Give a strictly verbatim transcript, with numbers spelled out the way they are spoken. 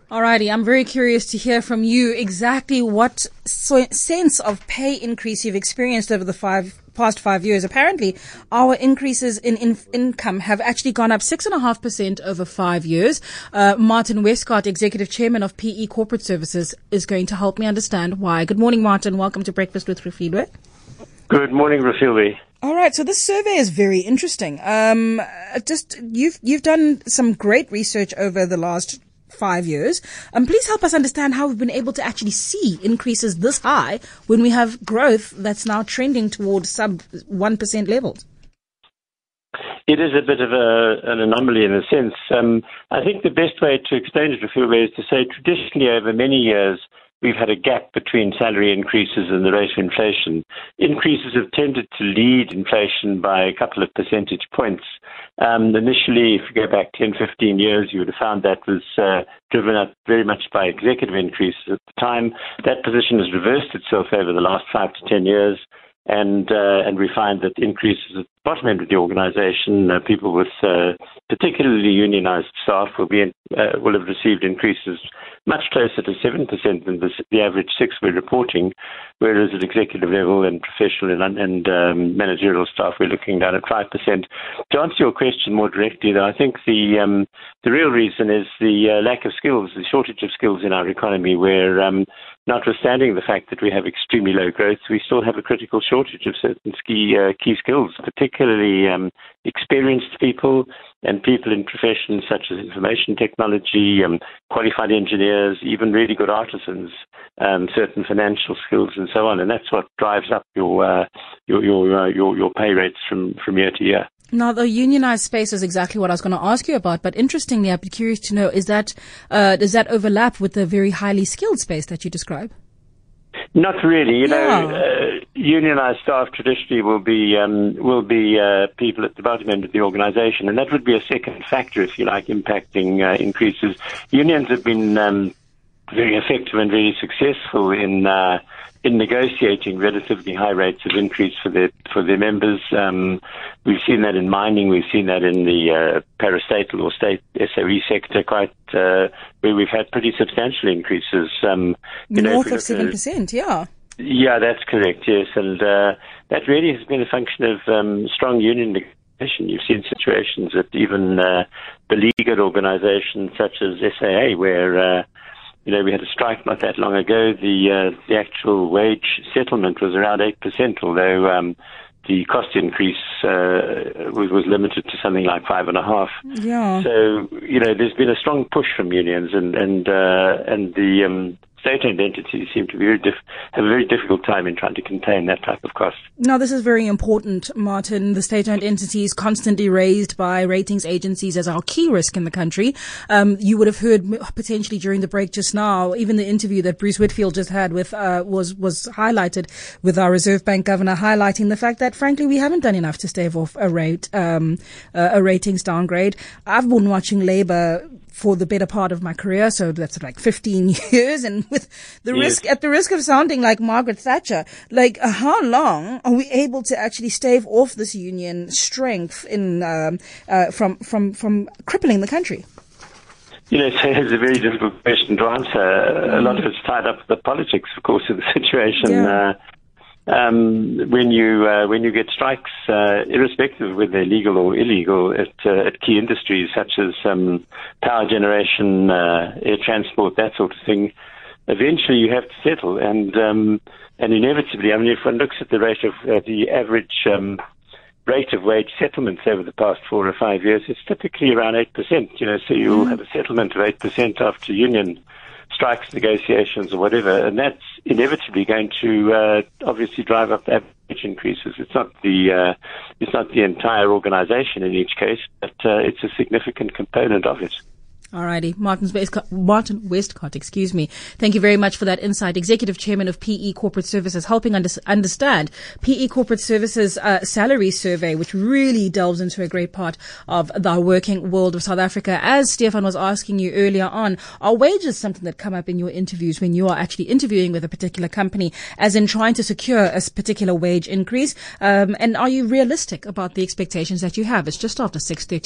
Alrighty, I'm very curious to hear from you exactly what so- sense of pay increase you've experienced over the five past five years. Apparently, our increases in, in income have actually gone up six and a half percent over five years. Uh, Martin Westcott, Executive Chairman of P E Corporate Services, is going to help me understand why. Good morning, Martin. Welcome to Breakfast with Refilwe. Good morning, Refilwe. All right, so this survey is very interesting. Um, just you've you've done some great research over the last five years. Um, please help us understand how we've been able to actually see increases this high when we have growth that's now trending towards sub one percent levels. It is a bit of a, an anomaly in a sense. Um, I think the best way to explain it, Refilwe, is to say traditionally over many years we've had a gap between salary increases and the rate of inflation. Increases have tended to lead inflation by a couple of percentage points. Um, initially, if you go back ten, fifteen years, you would have found that was uh, driven up very much by executive increases at the time. That position has reversed itself over the last five to ten years. And uh, and we find that increases at the bottom end of the organisation, uh, people with uh, particularly unionised staff will be in, uh, will have received increases much closer to seven percent than the, the average six we're reporting, whereas at executive level and professional and, and um, managerial staff we're looking down at five percent. To answer your question more directly, though, I think the um, the real reason is the uh, lack of skills, the shortage of skills in our economy, where um, notwithstanding the fact that we have extremely low growth, we still have a critical shortage of certain key, uh, key skills, particularly um, experienced people and people in professions such as information technology, um, qualified engineers, even really good artisans, um, certain financial skills and so on. And that's what drives up your uh, your your, uh, your your pay rates from, from year to year. Now, the unionized space is exactly what I was going to ask you about. But interestingly, I'd be curious to know, is that, uh, does that overlap with the very highly skilled space that you describe? Not really. You yeah. know, uh, unionized staff traditionally will be, um, will be, uh, people at the bottom end of the organization. And that would be a second factor, if you like, impacting, uh, increases. Unions have been, um, very effective and very successful in, uh, in negotiating relatively high rates of increase for their for their members. Um, we've seen that in mining, we've seen that in the uh, parastatal or state S O E sector, quite uh, where we've had pretty substantial increases. Um, you North know, of seven percent, yeah. Yeah, that's correct. Yes, and uh, that really has been a function of um, strong union negotiation. You've seen situations at even uh, beleaguered organisations such as S A A, where uh, You know, we had a strike not that long ago. The uh, the actual wage settlement was around eight percent, although um, the cost increase uh, was, was limited to something like five and a half. Yeah. So, you know, there's been a strong push from unions, and and uh, and the um, state-owned entities seem to be very diff- have a very difficult time in trying to contain that type of cost. Now, this is very important, Martin. The state-owned entities constantly raised by ratings agencies as our key risk in the country. Um, you would have heard potentially during the break just now, even the interview that Bruce Whitfield just had with uh, was was highlighted with our Reserve Bank governor, highlighting the fact that, frankly, we haven't done enough to stave off a rate um, uh, a ratings downgrade. I've been watching Labour for the better part of my career, so that's like fifteen years, and with the yes. risk, at the risk of sounding like Margaret Thatcher, like uh, how long are we able to actually stave off this union strength in um, uh, from from from crippling the country? You know, so it's a very difficult question to answer. Mm. A lot of it's tied up with the politics, of course, of the situation. Yeah. Uh, Um, when you uh, when you get strikes, uh, irrespective of whether they're legal or illegal, at, uh, at key industries such as um, power generation, uh, air transport, that sort of thing, eventually you have to settle. And um, and inevitably, I mean, if one looks at the rate of uh, the average um, rate of wage settlements over the past four or five years, it's typically around eight percent. You know, so you'll have a settlement of eight percent after union strikes, negotiations, or whatever, and that's inevitably going to uh, obviously drive up average increases. It's not the uh, it's not the entire organisation in each case, but uh, it's a significant component of it. Alrighty, Martin Westcott, Martin Westcott, excuse me. Thank you very much for that insight. Executive Chairman of P E Corporate Services, helping under, understand P E Corporate Services uh, salary survey, which really delves into a great part of the working world of South Africa. As Stefan was asking you earlier on, are wages something that come up in your interviews when you are actually interviewing with a particular company, as in trying to secure a particular wage increase? Um, and are you realistic about the expectations that you have? It's just after six thirty.